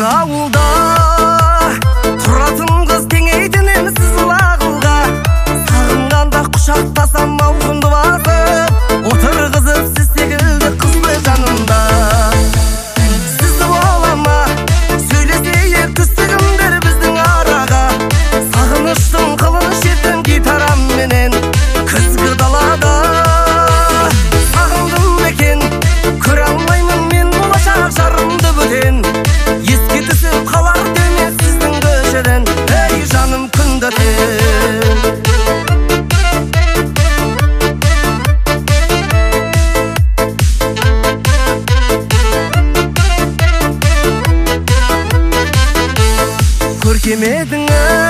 ауылда тұратын қыз теңейтінен сіз лағылға, сағынғанда құшақтасам мауқымды басып, отырғызып сіз секілді қызды жанымда. Сізді бола ма сөйлесейік күстігімдер біздің араға, сағыныштың қылын шеттім гитарамменен күзгі далада. Сағындым екен көре алмаймын мен болашақ жарымды бөтен, еске түсіп қалар демес сіздің көшеден, ей жаным күнді өтен. Көркем едіңіз